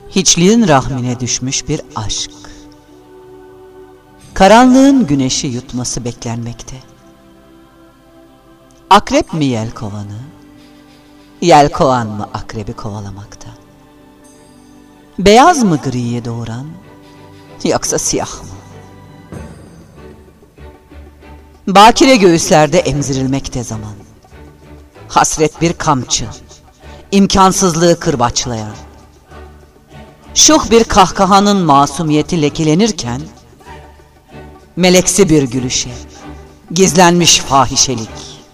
Hiçliğin rahmine düşmüş bir aşk. Karanlığın güneşi yutması beklenmekte. Akrep mi yelkovanı, yelkovan mı akrebi kovalamakta? Beyaz mı griye doğuran, yoksa siyah mı? Bakire göğüslerde emzirilmekte zaman. Hasret bir kamçı, imkansızlığı kırbaçlayan. Şuh bir kahkahanın masumiyeti lekelenirken, meleksi bir gülüşe, gizlenmiş fahişelik.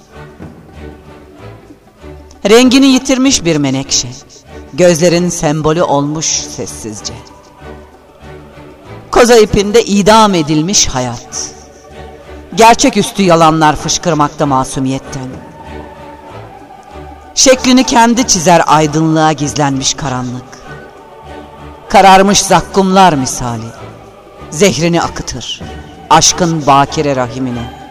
Rengini yitirmiş bir menekşe, gözlerin sembolü olmuş sessizce. Koza ipinde idam edilmiş hayat. Gerçeküstü yalanlar fışkırmakta masumiyetten. Şeklini kendi çizer aydınlığa gizlenmiş karanlık. Kararmış zakkumlar misali, zehrini akıtır aşkın bakire rahimine.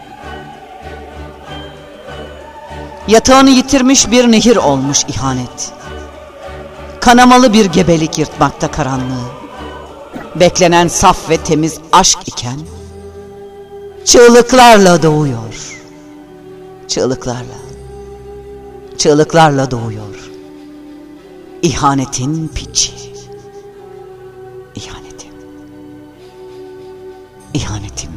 Yatağını yitirmiş bir nehir olmuş ihanet. Kanamalı bir gebelik yırtmakta karanlığı. Beklenen saf ve temiz aşk iken, çığlıklarla doğuyor. Çığlıklarla doğuyor. İhanetin piçi. İhanetim.